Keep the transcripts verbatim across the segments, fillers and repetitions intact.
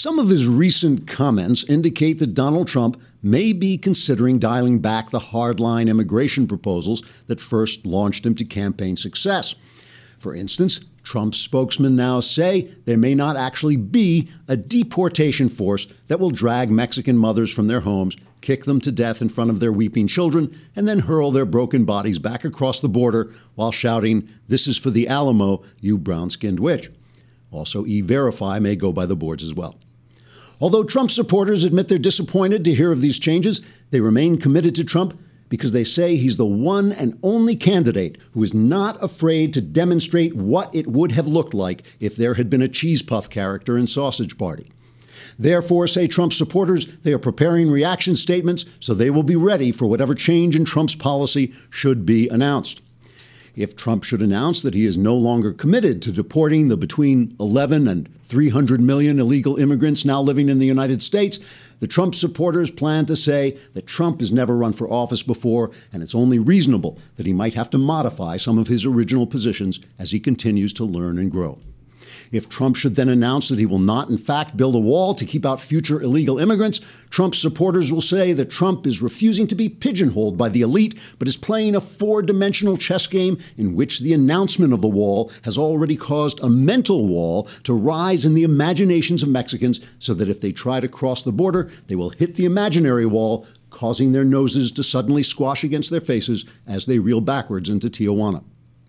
Some of his recent comments indicate that Donald Trump may be considering dialing back the hardline immigration proposals that first launched him to campaign success. For instance, Trump's spokesmen now say there may not actually be a deportation force that will drag Mexican mothers from their homes, kick them to death in front of their weeping children, and then hurl their broken bodies back across the border while shouting, "This is for the Alamo, you brown-skinned witch." Also, E-Verify may go by the boards as well. Although Trump supporters admit they're disappointed to hear of these changes, they remain committed to Trump because they say he's the one and only candidate who is not afraid to demonstrate what it would have looked like if there had been a cheese puff character in Sausage Party. Therefore, say Trump supporters, they are preparing reaction statements so they will be ready for whatever change in Trump's policy should be announced. If Trump should announce that he is no longer committed to deporting the between eleven and three hundred million illegal immigrants now living in the United States, the Trump supporters plan to say that Trump has never run for office before, and it's only reasonable that he might have to modify some of his original positions as he continues to learn and grow. If Trump should then announce that he will not, in fact, build a wall to keep out future illegal immigrants, Trump's supporters will say that Trump is refusing to be pigeonholed by the elite, but is playing a four-dimensional chess game in which the announcement of the wall has already caused a mental wall to rise in the imaginations of Mexicans so that if they try to cross the border, they will hit the imaginary wall, causing their noses to suddenly squash against their faces as they reel backwards into Tijuana.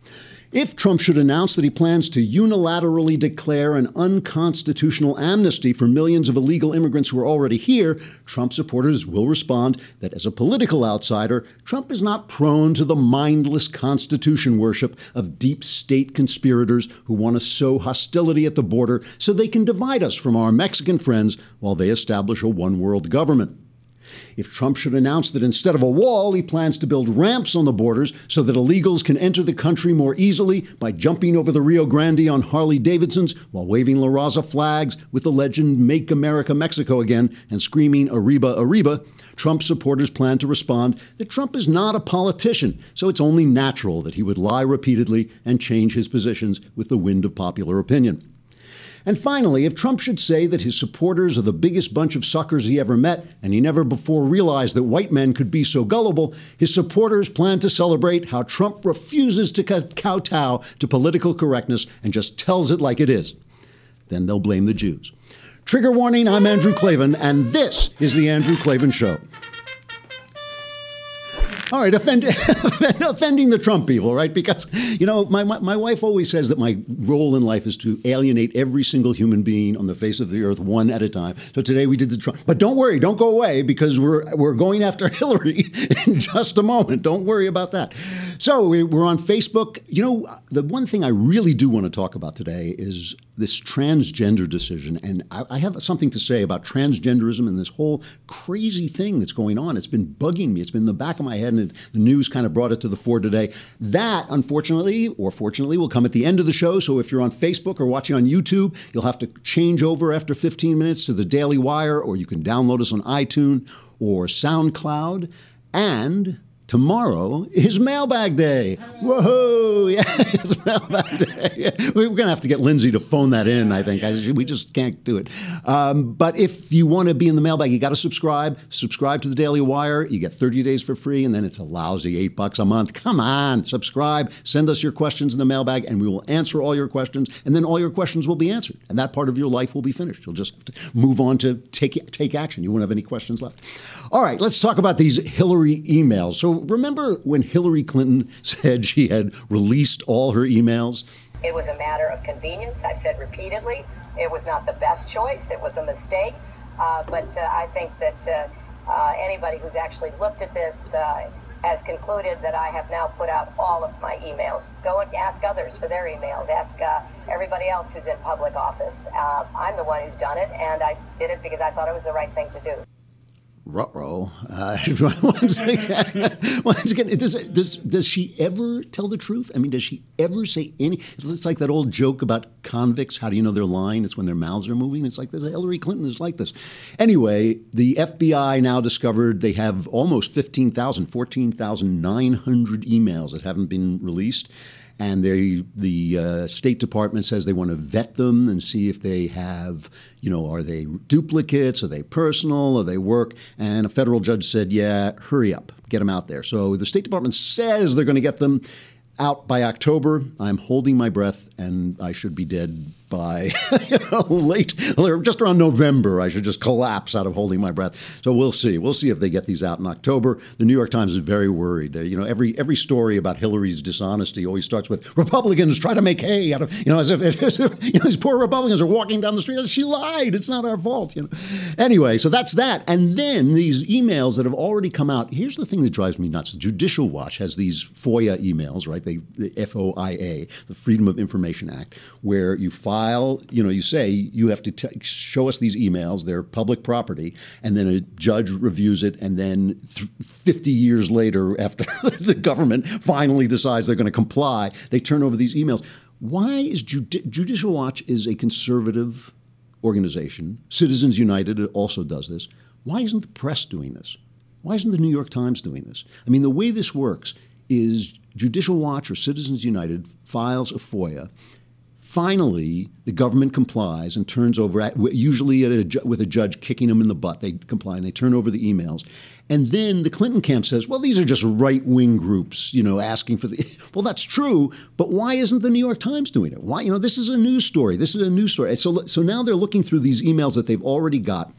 If Trump should announce that he plans to unilaterally declare an unconstitutional amnesty for millions of illegal immigrants who are already here, Trump supporters will respond that as a political outsider, Trump is not prone to the mindless Constitution worship of deep state conspirators who want to sow hostility at the border so they can divide us from our Mexican friends while they establish a one-world government. If Trump should announce that instead of a wall, he plans to build ramps on the borders so that illegals can enter the country more easily by jumping over the Rio Grande on Harley Davidsons while waving La Raza flags with the legend "Make America Mexico Again" and screaming "Arriba, Arriba," Trump supporters plan to respond that Trump is not a politician, so it's only natural that he would lie repeatedly and change his positions with the wind of popular opinion. And finally, if Trump should say that his supporters are the biggest bunch of suckers he ever met, and he never before realized that white men could be so gullible, his supporters plan to celebrate how Trump refuses to kowtow to political correctness and just tells it like it is. Then they'll blame the Jews. Trigger warning, I'm Andrew Klavan, and this is The Andrew Klavan Show. All right, offend, offending the Trump people, right? Because, you know, my, my my wife always says that my role in life is to alienate every single human being on the face of the earth one at a time. So today we did the Trump. But don't worry, don't go away, because we're we're going after Hillary in just a moment. Don't worry about that. So we're on Facebook. You know, the one thing I really do want to talk about today is this transgender decision. And I, I have something to say about transgenderism and this whole crazy thing that's going on. It's been bugging me. It's been in the back of my head, and the news kind of brought it to the fore today. That, unfortunately, or fortunately, will come at the end of the show. So if you're on Facebook or watching on YouTube, you'll have to change over after fifteen minutes to the Daily Wire, or you can download us on iTunes or SoundCloud. And tomorrow is Mailbag Day. Whoa, yeah, it's Mailbag Day. Yeah. We're going to have to get Lindsay to phone that in, I think. I, we just can't do it. Um, but if you want to be in the mailbag, you got to subscribe. Subscribe to the Daily Wire. You get thirty days for free, and then it's a lousy eight bucks a month. Come on, subscribe. Send us your questions in the mailbag, and we will answer all your questions, and then all your questions will be answered, and that part of your life will be finished. You'll just have to move on to take, take action. You won't have any questions left. All right, let's talk about these Hillary emails. So remember when Hillary Clinton said she had released all her emails? It was a matter of convenience. I've said repeatedly it was not the best choice. It was a mistake. Uh, but uh, I think that uh, uh, anybody who's actually looked at this uh, has concluded that I have now put out all of my emails. Go and ask others for their emails. Ask uh, everybody else who's in public office. Uh, I'm the one who's done it, and I did it because I thought it was the right thing to do. Ruh-roh. Uh, once again, once again does, does, does she ever tell the truth? I mean, does she ever say any? It's, it's like that old joke about convicts. How do you know they're lying? It's when their mouths are moving. It's like this. Hillary Clinton is like this. Anyway, the F B I now discovered they have almost fifteen thousand, fourteen thousand nine hundred emails that haven't been released. and they, the uh, State Department says they want to vet them and see if they have, you know, are they duplicates, are they personal, are they work? And a federal judge said, yeah, hurry up, get them out there. So the State Department says they're going to get them out by October. I'm holding my breath, and I should be dead by you know, late, just around November. I should just collapse out of holding my breath. So we'll see. We'll see if they get these out in October. The New York Times is very worried. They, you know, every every story about Hillary's dishonesty always starts with Republicans try to make hay out of, you know, as if, as if you know, these poor Republicans are walking down the street. She lied. It's not our fault. You know. Anyway, so that's that. And then these emails that have already come out. Here's the thing that drives me nuts. Judicial Watch has these FOIA emails, right? They, the F O I A, the Freedom of Information Act, where you file. File, you know, you say you have to t- show us these emails. They're public property, and then a judge reviews it, and then th- fifty years later, after the government finally decides they're going to comply, they turn over these emails. Why is Judi- Judicial Watch is a conservative organization? Citizens United also does this. Why isn't the press doing this? Why isn't the New York Times doing this? I mean, the way this works is Judicial Watch or Citizens United files a FOIA. Finally, the government complies and turns over, at, usually at a, with a judge kicking them in the butt. They comply and they turn over the emails. And then the Clinton camp says, well, these are just right-wing groups, you know, asking for the... Well, that's true, but why isn't the New York Times doing it? Why, you know, this is a news story. This is a news story. So, so now they're looking through these emails that they've already got,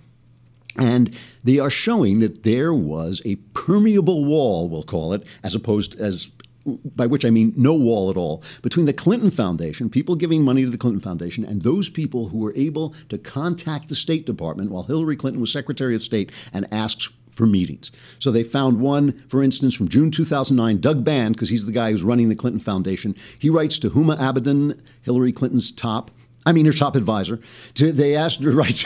and they are showing that there was a permeable wall, we'll call it, as opposed as... by which I mean no wall at all, between the Clinton Foundation, people giving money to the Clinton Foundation, and those people who were able to contact the State Department while Hillary Clinton was Secretary of State and asked for meetings. So they found one, for instance, from June two thousand nine, Doug Band, because he's the guy who's running the Clinton Foundation. He writes to Huma Abedin, Hillary Clinton's top I mean, her top advisor. To, they asked her to write to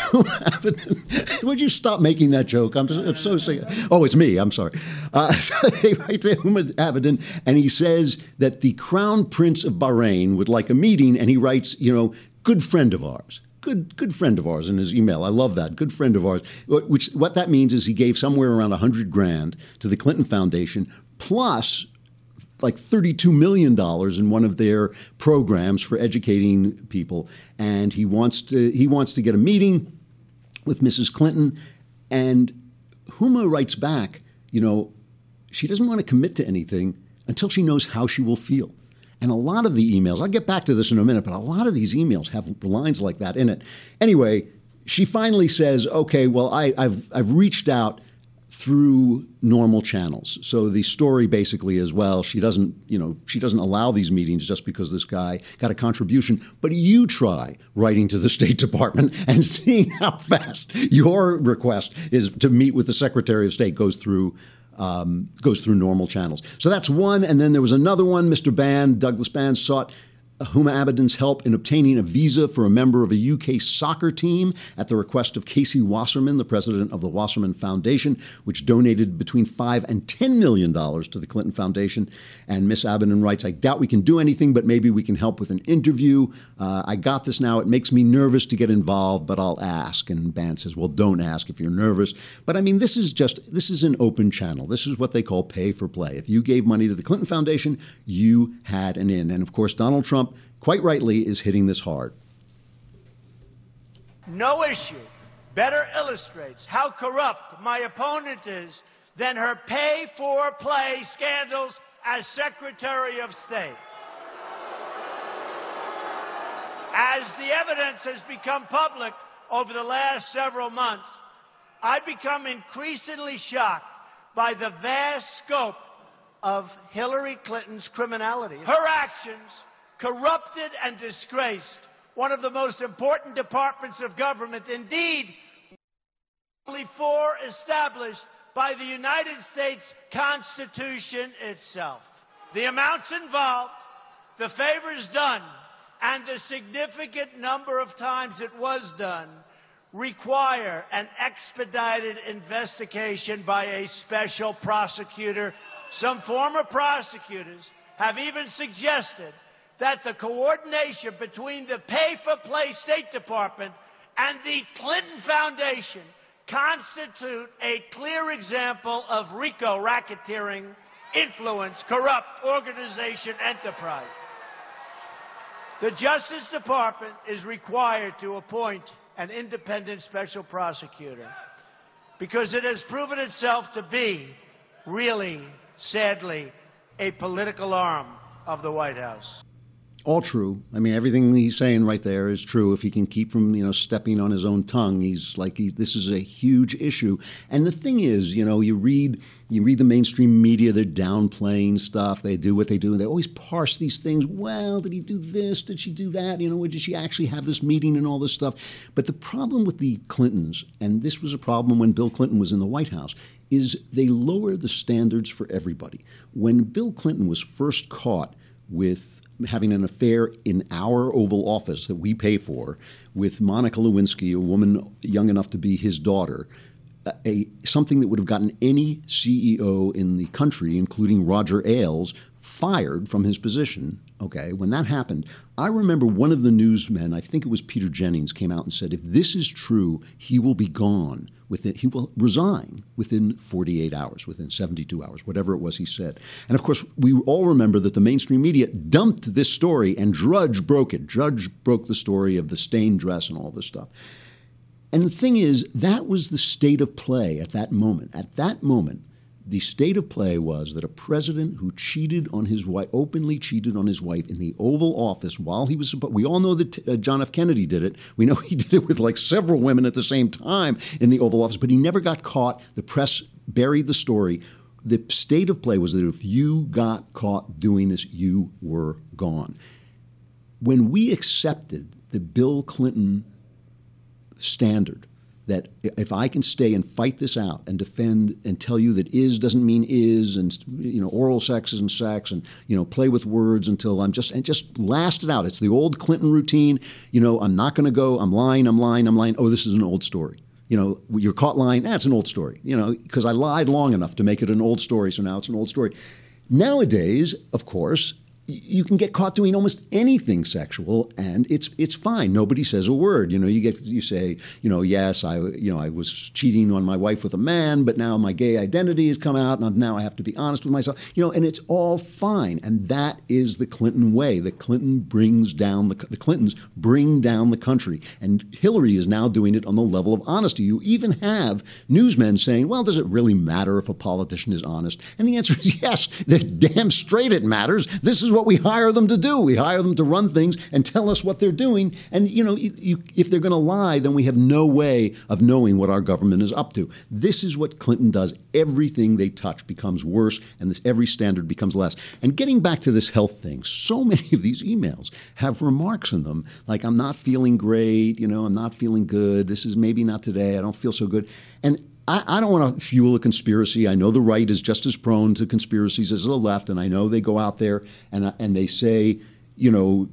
Huma. Would you stop making that joke? I'm, I'm so sick. Oh, it's me. I'm sorry. Uh, so they write to Huma Abedin, and he says that the Crown Prince of Bahrain would like a meeting, and he writes, you know, good friend of ours. Good, good friend of ours in his email. I love that. Good friend of ours. Which what that means is he gave somewhere around a hundred grand to the Clinton Foundation, plus like thirty-two million dollars in one of their programs for educating people. And he wants to he wants to get a meeting with Missus Clinton. And Huma writes back, you know, she doesn't want to commit to anything until she knows how she will feel. And a lot of the emails, I'll get back to this in a minute, but a lot of these emails have lines like that in it. Anyway, she finally says, okay, well, I, I've I've reached out through normal channels. So the story basically is, well, she doesn't, you know, she doesn't allow these meetings just because this guy got a contribution. But you try writing to the State Department and seeing how fast your request is to meet with the Secretary of State goes through um, goes through normal channels. So that's one. And then there was another one. Mister Band, Douglas Band, sought Huma Abedin's help in obtaining a visa for a member of a U K soccer team at the request of Casey Wasserman, the president of the Wasserman Foundation, which donated between five and ten million dollars to the Clinton Foundation. And Miss Abedin writes, I doubt we can do anything, but maybe we can help with an interview. Uh, I got this now. It makes me nervous to get involved, but I'll ask. And Band says, well, don't ask if you're nervous. But I mean, this is just, this is an open channel. This is what they call pay for play. If you gave money to the Clinton Foundation, you had an in. And of course, Donald Trump, quite rightly, is hitting this hard. No issue better illustrates how corrupt my opponent is than her pay-for-play scandals as Secretary of State. As the evidence has become public over the last several months, I've become increasingly shocked by the vast scope of Hillary Clinton's criminality. Her actions corrupted and disgraced one of the most important departments of government, indeed, four established by the United States Constitution itself. The amounts involved, the favors done, and the significant number of times it was done require an expedited investigation by a special prosecutor. Some former prosecutors have even suggested that the coordination between the pay-for-play State Department and the Clinton Foundation constitute a clear example of RICO, racketeering, influence, corrupt organization enterprise. The Justice Department is required to appoint an independent special prosecutor because it has proven itself to be really, sadly, a political arm of the White House. All true. I mean, everything he's saying right there is true. If he can keep from, you know, stepping on his own tongue, he's like, he, this is a huge issue. And the thing is, you know, you read you read the mainstream media, they're downplaying stuff. They do what they do. They always parse these things. Well, did he do this? Did she do that? You know, did she actually have this meeting and all this stuff? But the problem with the Clintons, and this was a problem when Bill Clinton was in the White House, is they lower the standards for everybody. When Bill Clinton was first caught with having an affair in our Oval Office that we pay for with Monica Lewinsky, a woman young enough to be his daughter, a something that would have gotten any C E O in the country, including Roger Ailes, fired from his position. Okay, when that happened, I remember one of the newsmen, I think it was Peter Jennings, came out and said, if this is true, he will be gone. Within, he will resign within forty-eight hours, within seventy-two hours, whatever it was he said. And of course, we all remember that the mainstream media dumped this story and Drudge broke it. Drudge broke the story of the stained dress and all this stuff. And the thing is, that was the state of play at that moment. At that moment, the state of play was that a president who cheated on his wife, openly cheated on his wife in the Oval Office while he was supposed, we all know that uh, John F. Kennedy did it. We know he did it with like several women at the same time in the Oval Office, but he never got caught. The press buried the story. The state of play was that if you got caught doing this, you were gone. When we accepted the Bill Clinton standard, that if I can stay and fight this out and defend and tell you that is doesn't mean is, and you know oral sex isn't sex, and you know play with words until I'm just and just last it out. It's the old Clinton routine. You know I'm not going to go. I'm lying. I'm lying. I'm lying. Oh, this is an old story. You know you're caught lying. That's an old story. You know because I lied long enough to make it an old story. So now it's an old story. Nowadays, of course, you can get caught doing almost anything sexual, and it's it's fine. Nobody says a word. You know, you get you say, you know, yes, I you know I was cheating on my wife with a man, but now my gay identity has come out, and now I have to be honest with myself. You know, and it's all fine. And that is the Clinton way. The Clinton brings down the the Clintons bring down the country, and Hillary is now doing it on the level of honesty. You even have newsmen saying, well, does it really matter if a politician is honest? And the answer is yes. They're damn straight it matters. This is what we hire them to do. We hire them to run things and tell us what they're doing. And, you know, you, if they're going to lie, then we have no way of knowing what our government is up to. This is what Clinton does. Everything they touch becomes worse, and this, every standard becomes less. And getting back to this health thing, so many of these emails have remarks in them like, I'm not feeling great, you know, I'm not feeling good. This is maybe not today. I don't feel so good. And I, I don't want to fuel a conspiracy. I know the right is just as prone to conspiracies as the left, and I know they go out there and and they say, you know,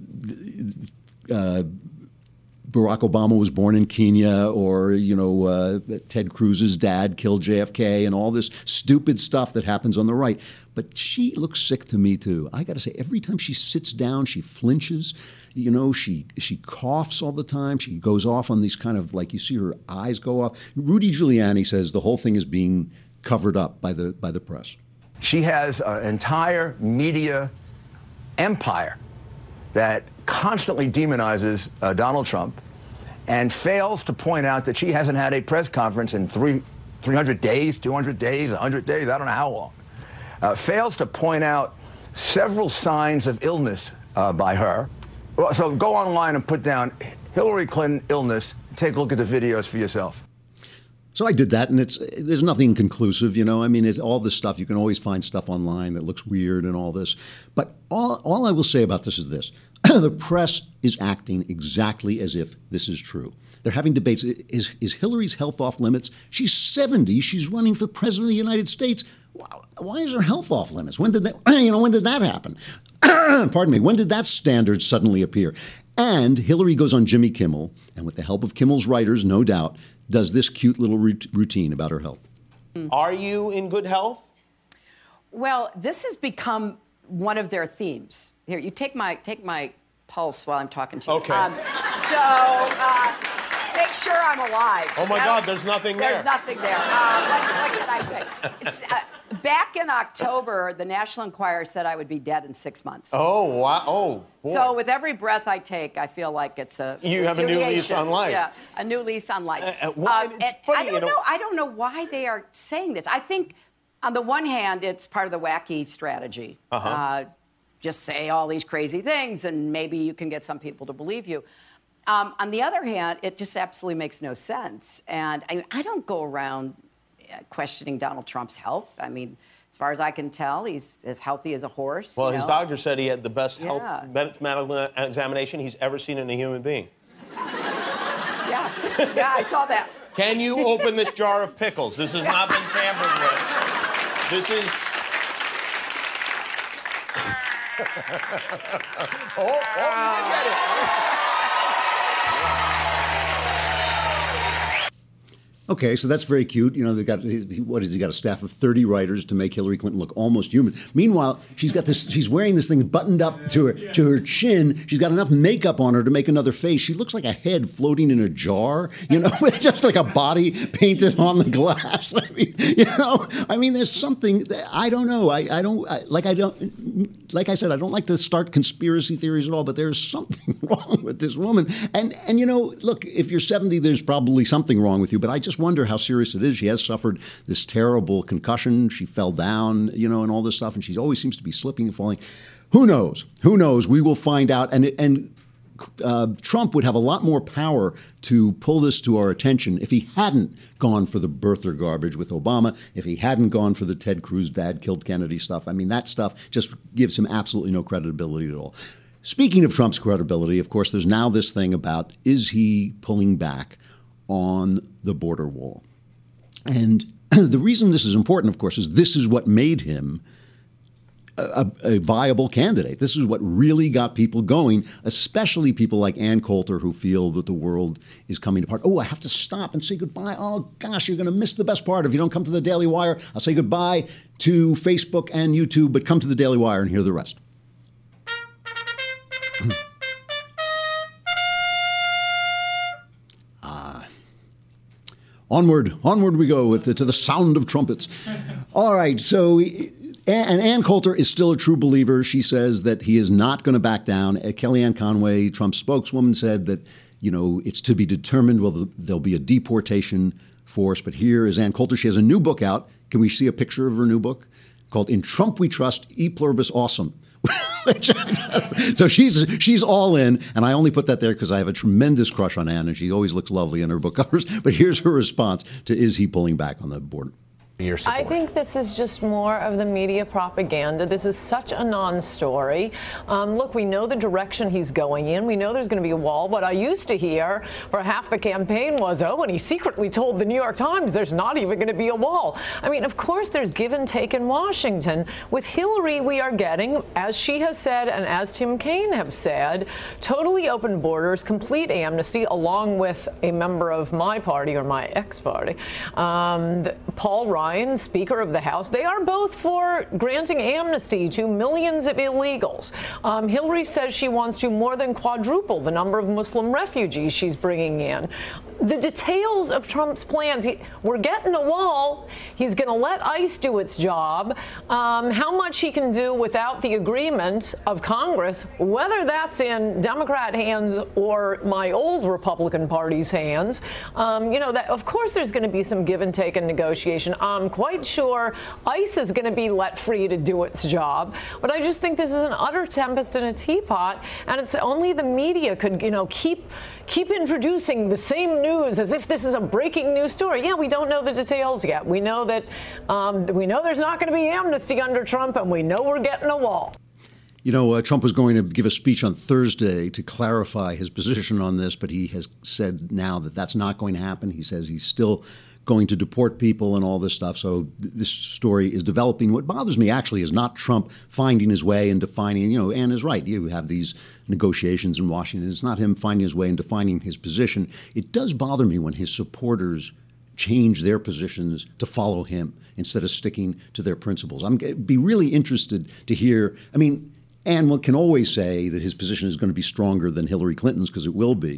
uh, Barack Obama was born in Kenya, or you know, uh, Ted Cruz's dad killed J F K, and all this stupid stuff that happens on the right. But she looks sick to me too. I got to say, every time she sits down, she flinches. You know, she she coughs all the time. She goes off on these kind of, like, you see her eyes go off. Rudy Giuliani says the whole thing is being covered up by the by the press. She has an entire media empire that constantly demonizes uh, Donald Trump and fails to point out that she hasn't had a press conference in three, 300 days, two hundred days, one hundred days, I don't know how long. Uh, fails to point out several signs of illness uh, by her. Well, so go online and put down Hillary Clinton illness. Take a look at the videos for yourself. So I did that, and it's there's nothing conclusive, you know. I mean, it, all this stuff, you can always find stuff online that looks weird and all this. But all, all I will say about this is this. The press is acting exactly as if this is true. They're having debates. Is, is Hillary's health off limits? She's seventy. She's running for president of the United States. Why is her health off limits? When did that, you know, when did that happen? Pardon me. When did that standard suddenly appear? And Hillary goes on Jimmy Kimmel, and with the help of Kimmel's writers, no doubt, does this cute little routine about her health. Are you in good health? Well, this has become one of their themes. Here, you take my take my pulse while I'm talking to you. Okay. Um, so uh, make sure I'm alive. Oh, my That- God, there's nothing there. There's nothing there. Uh, what, what can I say? It's, uh, back in October, the National Enquirer said I would be dead in six months. Oh, wow. Oh, boy. So with every breath I take, I feel like it's a You have a new lease on life. Yeah, a new lease on life. Uh, uh, well, Um, it's and funny, I don't you know- know. I don't know why they are saying this. I think, on the one hand, it's part of the wacky strategy. Uh-huh. Uh, just say all these crazy things, and maybe you can get some people to believe you. Um, on the other hand, it just absolutely makes no sense. And I, I don't go around questioning Donald Trump's health. I mean, as far as I can tell, he's as healthy as a horse. Well, you his know? doctor said he had the best health Yeah. medical examination he's ever seen in a human being. Yeah, yeah, I saw that. Can you open this jar of pickles? This has not been tampered with. This is... oh, oh, you did get it. Okay, so that's very cute. You know, they've got, what is he got, a staff of thirty writers to make Hillary Clinton look almost human. Meanwhile, she's got this, she's wearing this thing buttoned up to her, to her chin. She's got enough makeup on her to make another face. She looks like a head floating in a jar, you know, just like a body painted on the glass. I mean, you know, I mean, there's something, that, I don't know. I, I don't, I, like I don't, like I said, I don't like to start conspiracy theories at all, but there's something wrong with this woman. And, and you know, look, if you're seventy, there's probably something wrong with you, but I just wonder how serious it is. She has suffered this terrible concussion. She fell down, you know, and all this stuff, and she always seems to be slipping and falling. Who knows? Who knows? We will find out. And and uh, Trump would have a lot more power to pull this to our attention if he hadn't gone for the birther garbage with Obama, if he hadn't gone for the Ted Cruz dad killed Kennedy stuff. I mean, that stuff just gives him absolutely no credibility at all. Speaking of Trump's credibility, of course, there's now this thing about, is he pulling back on the border wall? And the reason this is important, of course, is this is what made him a, a viable candidate. This is what really got people going, especially people like Ann Coulter, who feel that the world is coming apart. Oh, I have to stop and say goodbye. Oh, gosh, you're going to miss the best part. If you don't come to the Daily Wire, I'll say goodbye to Facebook and YouTube, but come to the Daily Wire and hear the rest. Onward, onward we go with the, to the sound of trumpets. All right, so, and Ann Coulter is still a true believer. She says that he is not going to back down. Uh, Kellyanne Conway, Trump's spokeswoman, said that, you know, it's to be determined whether there'll be a deportation force. But here is Ann Coulter. She has a new book out. Can we see a picture of her new book? Called In Trump We Trust, E Pluribus Awesome. So she's she's all in, and I only put that there because I have a tremendous crush on Ann, and she always looks lovely in her book covers. But here's her response to, is he pulling back on the border? Your support. I think this is just more of the media propaganda. This is such a non-story. Um, look, we know the direction he's going in. We know there's going to be a wall. What I used to hear for half the campaign was, oh, and he secretly told the New York Times there's not even going to be a wall. I mean, of course, there's give and take in Washington. With Hillary, we are getting, as she has said and as Tim Kaine have said, totally open borders, complete amnesty, along with a member of my party or my ex-party, um, the, Paul Ryan, Speaker of the House. They are both for granting amnesty to millions of illegals. Um, Hillary says she wants to more than quadruple the number of Muslim refugees she's bringing in. The details of Trump's plans, he, we're getting a wall. He's going to let ICE do its job. Um, how much he can do without the agreement of Congress, whether that's in Democrat hands or my old Republican Party's hands, um, you know, that of course there's going to be some give and take and negotiation. I'm quite sure ICE is going to be let free to do its job. But I just think this is an utter tempest in a teapot, and it's only the media could, you know, keep keep introducing the same news as if this is a breaking news story. Yeah, we don't know the details yet. We know that um, we know there's not going to be amnesty under Trump, and we know we're getting a wall. You know, uh, Trump was going to give a speech on Thursday to clarify his position on this, but he has said now that that's not going to happen. He says he's still going to deport people and all this stuff. So th- this story is developing. What bothers me actually is not Trump finding his way and defining, you know, Ann is right. You have these negotiations in Washington. It's not him finding his way and defining his position. It does bother me when his supporters change their positions to follow him instead of sticking to their principles. I'm g- be really interested to hear, I mean, Ann can always say that his position is going to be stronger than Hillary Clinton's, because it will be.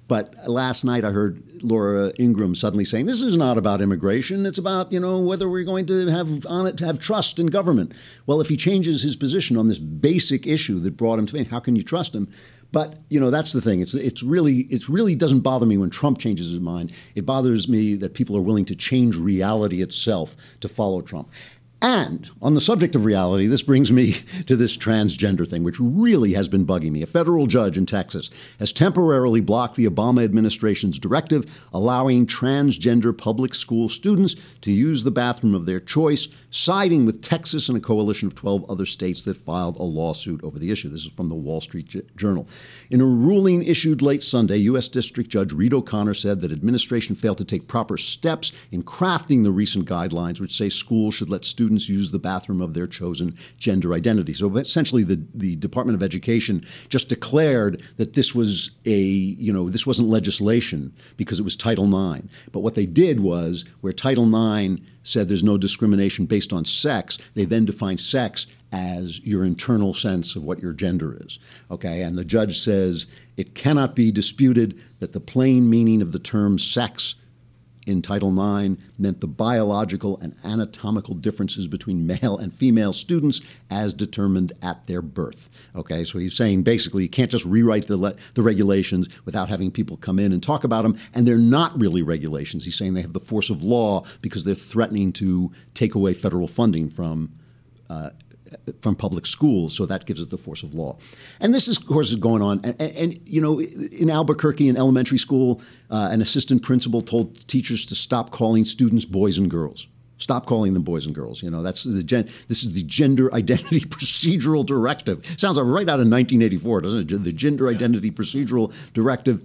But last night I heard Laura Ingraham suddenly saying, this is not about immigration. It's about, you know, whether we're going to have on it, have trust in government. Well, if he changes his position on this basic issue that brought him to fame, how can you trust him? But, you know, that's the thing. It's it's really it really doesn't bother me when Trump changes his mind. It bothers me that people are willing to change reality itself to follow Trump. And on the subject of reality, this brings me to this transgender thing, which really has been bugging me. A federal judge in Texas has temporarily blocked the Obama administration's directive allowing transgender public school students to use the bathroom of their choice, siding with Texas and a coalition of twelve other states that filed a lawsuit over the issue. This is from the Wall Street Journal. In a ruling issued late Sunday, U S District Judge Reed O'Connor said that administration failed to take proper steps in crafting the recent guidelines, which say schools should let students use the bathroom of their chosen gender identity. So essentially the, the Department of Education just declared that this was a, you know, this wasn't legislation because it was Title nine. But what they did was where Title nine said there's no discrimination based on sex, they then define sex as your internal sense of what your gender is. Okay, and the judge says it cannot be disputed that the plain meaning of the term sex in Title nine meant the biological and anatomical differences between male and female students as determined at their birth. Okay, so he's saying basically you can't just rewrite the, le- the regulations without having people come in and talk about them, and they're not really regulations. He's saying they have the force of law because they're threatening to take away federal funding from uh, from public schools, so that gives it the force of law. And this, is, of course, is going on. And, and, and you know, in Albuquerque, in elementary school, uh, an assistant principal told teachers to stop calling students boys and girls. Stop calling them boys and girls. You know, that's the gen- this is the Gender Identity Procedural Directive. Sounds like right out of nineteen eighty-four, doesn't it? The Gender Identity Procedural Directive.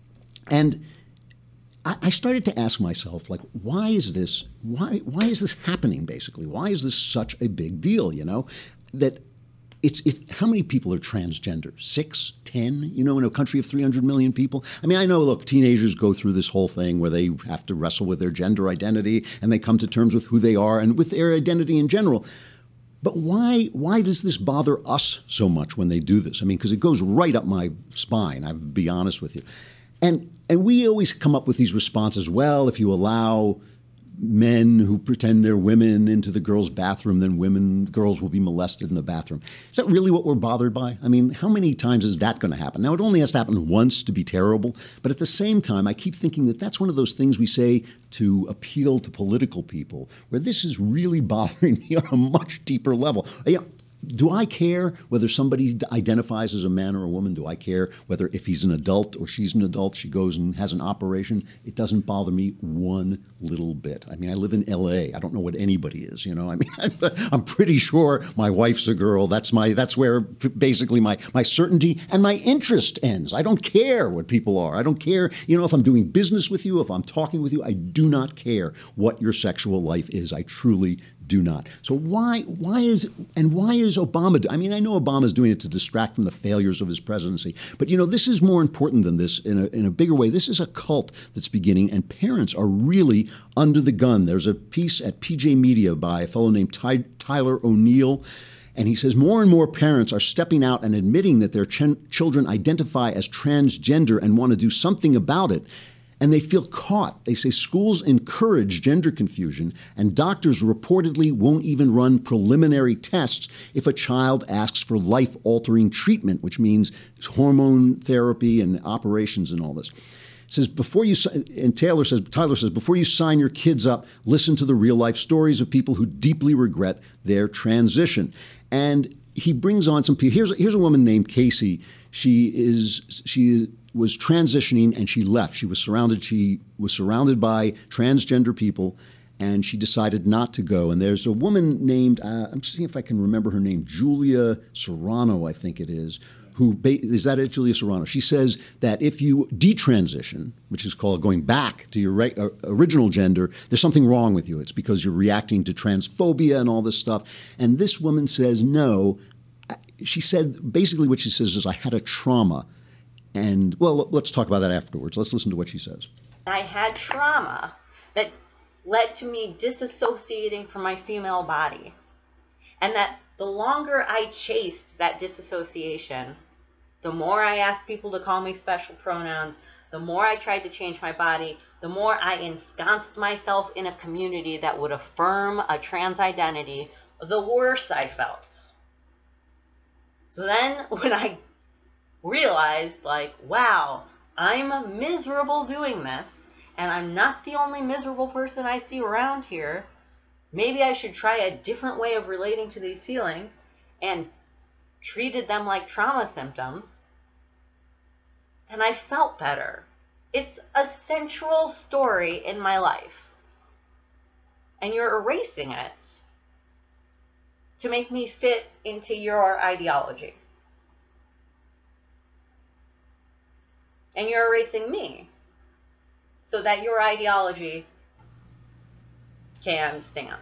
And I started to ask myself, like, why is this, why why is this happening, basically? Why is this such a big deal, you know? That it's, it's how many people are transgender? Six, ten, you know, in a country of three hundred million people? I mean, I know, look, teenagers go through this whole thing where they have to wrestle with their gender identity and they come to terms with who they are and with their identity in general. But why why does this bother us so much when they do this? I mean, because it goes right up my spine, I'll be honest with you. And and we always come up with these responses, well, if you allow men who pretend they're women into the girls' bathroom, then women, girls will be molested in the bathroom. Is that really what we're bothered by? I mean, how many times is that going to happen? Now, it only has to happen once to be terrible. But at the same time, I keep thinking that that's one of those things we say to appeal to political people, where this is really bothering me on a much deeper level. You know, do I care whether somebody identifies as a man or a woman? Do I care whether if he's an adult or she's an adult, she goes and has an operation? It doesn't bother me one little bit. I mean, I live in L A. I don't know what anybody is, you know. I mean, I'm pretty sure my wife's a girl. That's my that's where basically my, my certainty and my interest ends. I don't care what people are. I don't care, you know, if I'm doing business with you, if I'm talking with you. I do not care what your sexual life is. I truly do not. So why why is and why is Obama? I mean, I know Obama's doing it to distract from the failures of his presidency, but you know, this is more important than this in a in a bigger way. This is a cult that's beginning, and parents are really under the gun. There's a piece at P J Media by a fellow named Ty, Tyler O'Neill. And he says more and more parents are stepping out and admitting that their ch- children identify as transgender and want to do something about it. And they feel caught. They say schools encourage gender confusion, and doctors reportedly won't even run preliminary tests if a child asks for life-altering treatment, which means hormone therapy and operations and all this. It says before you and Taylor says Tyler says before you sign your kids up, listen to the real-life stories of people who deeply regret their transition. And he brings on some people. Here's here's a woman named Casey. She is she. was transitioning and she left. She was surrounded, she was surrounded by transgender people and she decided not to go. And there's a woman named, uh, I'm seeing if I can remember her name, Julia Serrano, I think it is, who, is that it, Julia Serrano? She says that if you detransition, which is called going back to your re- uh, original gender, there's something wrong with you. It's because you're reacting to transphobia and all this stuff. And this woman says, no. She said, basically what she says is, I had a trauma. And, well, let's talk about that afterwards. Let's listen to what she says. I had trauma that led to me disassociating from my female body. And that the longer I chased that disassociation, the more I asked people to call me special pronouns, the more I tried to change my body, the more I ensconced myself in a community that would affirm a trans identity, the worse I felt. So then when I realized, like, wow, I'm miserable doing this, and I'm not the only miserable person I see around here, maybe I should try a different way of relating to these feelings, and treated them like trauma symptoms, and I felt better. It's a central story in my life, and you're erasing it to make me fit into your ideology. And you're erasing me so that your ideology can stand.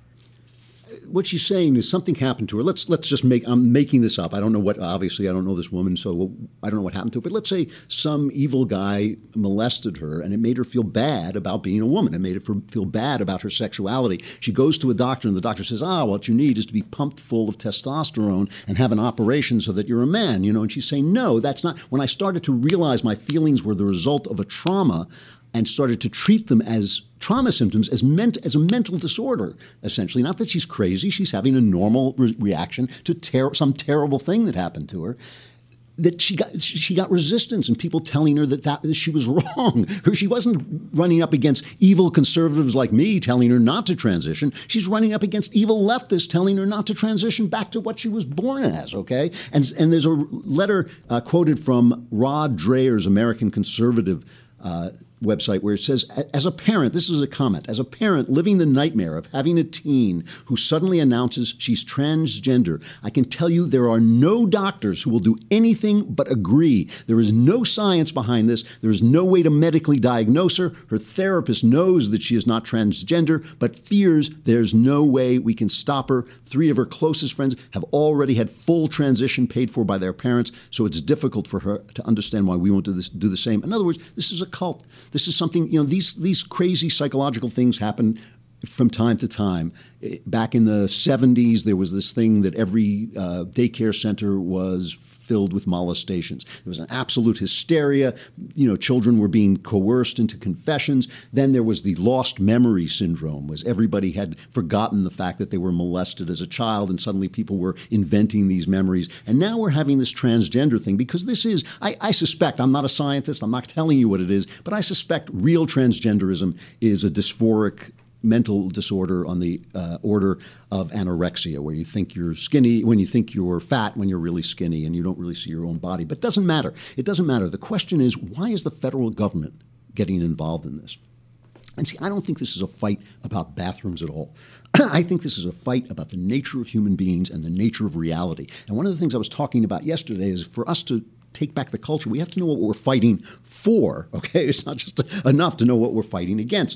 What she's saying is something happened to her. Let's let's just make, I'm making this up. I don't know what, obviously I don't know this woman, so I don't know what happened to her. But let's say some evil guy molested her and it made her feel bad about being a woman. It made her feel bad about her sexuality. She goes to a doctor and the doctor says, ah, what you need is to be pumped full of testosterone and have an operation so that you're a man, you know. And she's saying, no, that's not. When I started to realize my feelings were the result of a trauma, and started to treat them as trauma symptoms, as meant as a mental disorder, essentially. Not that she's crazy, she's having a normal re- reaction to ter- some terrible thing that happened to her. That she got she got resistance and people telling her that, that, that she was wrong. Her, she wasn't running up against evil conservatives like me telling her not to transition. She's running up against evil leftists telling her not to transition back to what she was born as, okay? And, and there's a letter uh, quoted from Rod Dreher's American Conservative uh, website where it says, as a parent, this is a comment, as a parent living the nightmare of having a teen who suddenly announces she's transgender, I can tell you there are no doctors who will do anything but agree. There is no science behind this. There is no way to medically diagnose her. Her therapist knows that she is not transgender, but fears there's no way we can stop her. Three of her closest friends have already had full transition paid for by their parents, so it's difficult for her to understand why we won't do this, do the same. In other words, this is a cult. This is something, you know, these these crazy psychological things happen from time to time. Back in the seventies, there was this thing that every uh, daycare center was filled with molestations. There was an absolute hysteria. You know, children were being coerced into confessions. Then there was the lost memory syndrome, was everybody had forgotten the fact that they were molested as a child, and suddenly people were inventing these memories. And now we're having this transgender thing because this is, I, I suspect, I'm not a scientist, I'm not telling you what it is, but I suspect real transgenderism is a dysphoric mental disorder on the uh, order of anorexia, where you think you're skinny, when you think you're fat, when you're really skinny, and you don't really see your own body. But it doesn't matter. It doesn't matter. The question is, why is the federal government getting involved in this? And see, I don't think this is a fight about bathrooms at all. I think this is a fight about the nature of human beings and the nature of reality. And one of the things I was talking about yesterday is for us to take back the culture, we have to know what we're fighting for, okay? It's not just enough to know what we're fighting against.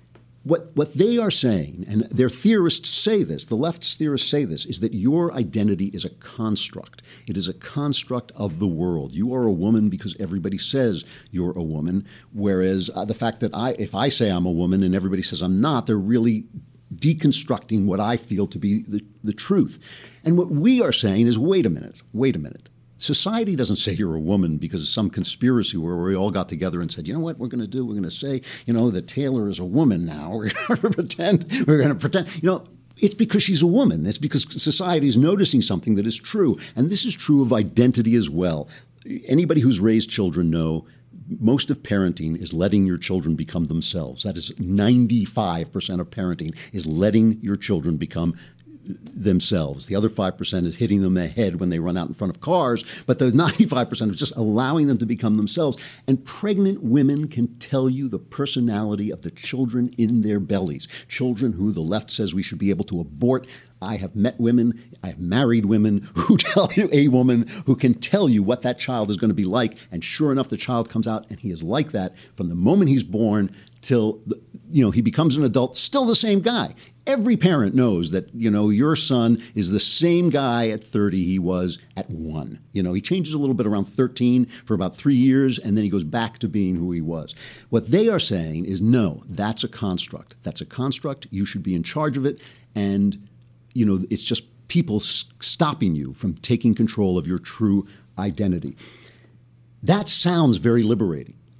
What what they are saying, and their theorists say this, the left's theorists say this, is that your identity is a construct. It is a construct of the world. You are a woman because everybody says you're a woman, whereas uh, the fact that I, if I say I'm a woman and everybody says I'm not, they're really deconstructing what I feel to be the, the truth. And what we are saying is, wait a minute, wait a minute. Society doesn't say you're a woman because of some conspiracy where we all got together and said, you know what we're going to do? We're going to say, you know, that Taylor is a woman now. We're going to pretend, we're going to pretend, you know, it's because she's a woman. It's because society is noticing something that is true. And this is true of identity as well. Anybody who's raised children know most of parenting is letting your children become themselves. That is ninety-five percent of parenting is letting your children become themselves. The other five percent is hitting them in the head when they run out in front of cars, but the ninety-five percent is just allowing them to become themselves. And pregnant women can tell you the personality of the children in their bellies, children who the left says we should be able to abort. I have met women, I have married women who tell you, a woman who can tell you what that child is going to be like, and sure enough, the child comes out and he is like that from the moment he's born till, the, you know, he becomes an adult, still the same guy. Every parent knows that, you know, your son is the same guy at thirty he was at one. You know, he changes a little bit around thirteen for about three years, and then he goes back to being who he was. What they are saying is, no, that's a construct. That's a construct. You should be in charge of it. And, you know, it's just people s- stopping you from taking control of your true identity. That sounds very liberating.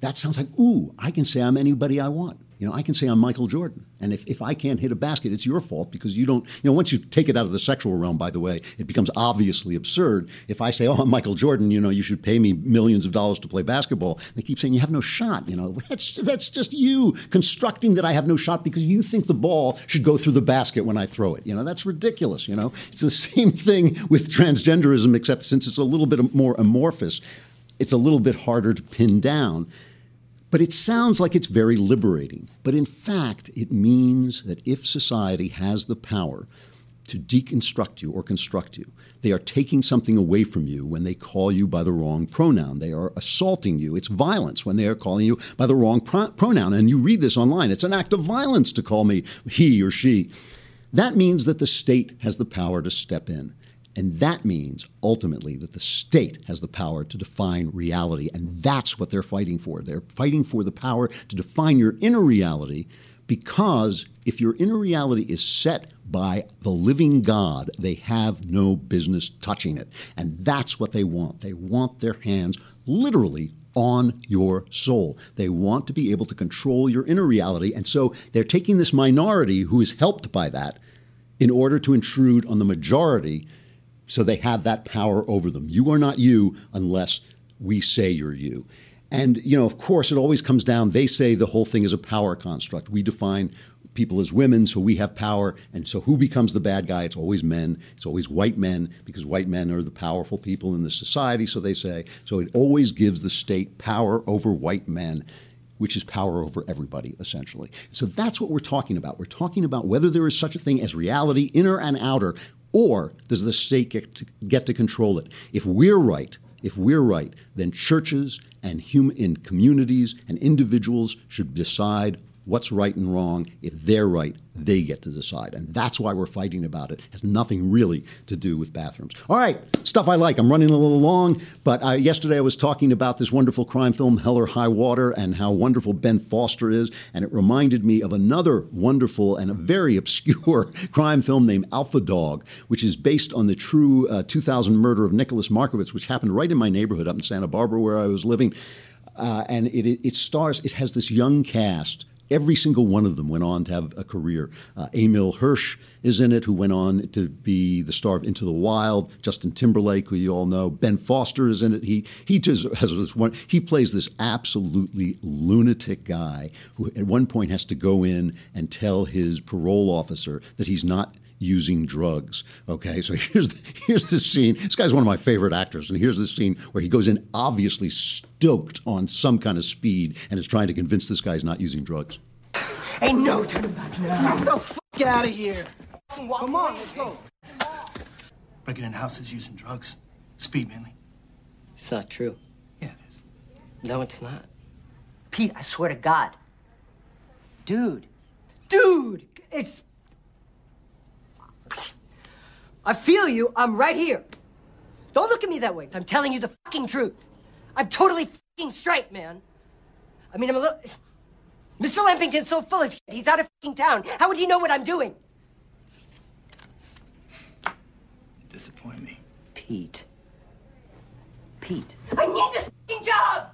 that sounds like, ooh, I can say I'm anybody I want. You know, I can say I'm Michael Jordan. And if, if I can't hit a basket, it's your fault because you don't, you know, once you take it out of the sexual realm, by the way, it becomes obviously absurd. If I say, oh, I'm Michael Jordan, you know, you should pay me millions of dollars to play basketball. They keep saying you have no shot. You know, that's, that's just you constructing that I have no shot because you think the ball should go through the basket when I throw it. You know, that's ridiculous. You know, it's the same thing with transgenderism, except since it's a little bit more amorphous, it's a little bit harder to pin down. But it sounds like it's very liberating. But in fact, it means that if society has the power to deconstruct you or construct you, they are taking something away from you when they call you by the wrong pronoun. They are assaulting you. It's violence when they are calling you by the wrong pro- pronoun. And you read this online. It's an act of violence to call me he or she. That means that the state has the power to step in. And that means, ultimately, that the state has the power to define reality. And that's what they're fighting for. They're fighting for the power to define your inner reality because if your inner reality is set by the living God, they have no business touching it. And that's what they want. They want their hands literally on your soul. They want to be able to control your inner reality. And so they're taking this minority who is helped by that in order to intrude on the majority. So they have that power over them. You are not you unless we say you're you. And, you know, of course, it always comes down, they say the whole thing is a power construct. We define people as women, so we have power. And so who becomes the bad guy? It's always men. It's always white men, because white men are the powerful people in the society, so they say. So it always gives the state power over white men, which is power over everybody, essentially. So that's what we're talking about. We're talking about whether there is such a thing as reality, inner and outer, or does the state get to, get to control it? If we're right, if we're right, then churches and human in communities and individuals should decide what's right and wrong. If they're right, they get to decide. And that's why we're fighting about it. It has nothing really to do with bathrooms. All right, stuff I like. I'm running a little long, but uh, yesterday I was talking about this wonderful crime film, Hell or High Water, and how wonderful Ben Foster is. And it reminded me of another wonderful and a very obscure crime film named Alpha Dog, which is based on the true uh, two thousand murder of Nicholas Markovitz, which happened right in my neighborhood up in Santa Barbara where I was living. Uh, and it, it, it stars, it has this young cast. Every single one of them went on to have a career. Uh, Emil Hirsch is in it, who went on to be the star of Into the Wild. Justin Timberlake, who you all know. Ben Foster is in it. He he just has this one. He plays this absolutely lunatic guy who at one point has to go in and tell his parole officer that he's not using drugs. Okay, so here's the, here's this scene. This guy's one of my favorite actors, and here's this scene where he goes in obviously stoked on some kind of speed and is trying to convince this guy he's not using drugs. Ain't no turning back now. Get the fuck out of here. Come on, let's go. Breaking in houses using drugs. Speed, mainly. It's not true. Yeah, it is. No, it's not. Pete, I swear to God. Dude. Dude! It's... I feel you. I'm right here. Don't look at me that way. I'm telling you the fucking truth. I'm totally fucking straight, man. I mean, I'm a little... Mister Lampington's so full of shit. He's out of fucking town. How would he know what I'm doing? You disappoint me. Pete. Pete. I need this fucking job!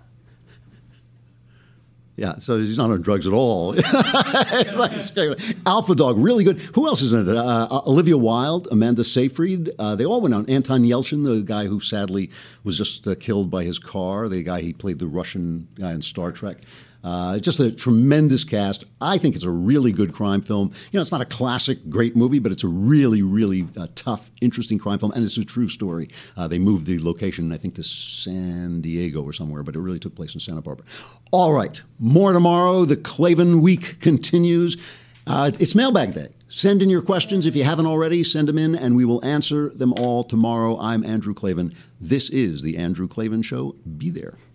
Yeah, so he's not on drugs at all. Alpha Dog, really good. Who else is in it? Uh, Olivia Wilde, Amanda Seyfried. Uh, they all went on. Anton Yelchin, the guy who sadly was just uh, killed by his car, the guy he played the Russian guy in Star Trek. Uh, just a tremendous cast. I think it's a really good crime film. You know, it's not a classic, great movie, but it's a really, really uh, tough, interesting crime film, and it's a true story. Uh, they moved the location, I think, to San Diego or somewhere, but it really took place in Santa Barbara. All right, more tomorrow. The Klavan Week continues. Uh, it's Mailbag Day. Send in your questions. If you haven't already, send them in, and we will answer them all tomorrow. I'm Andrew Klavan. This is The Andrew Klavan Show. Be there.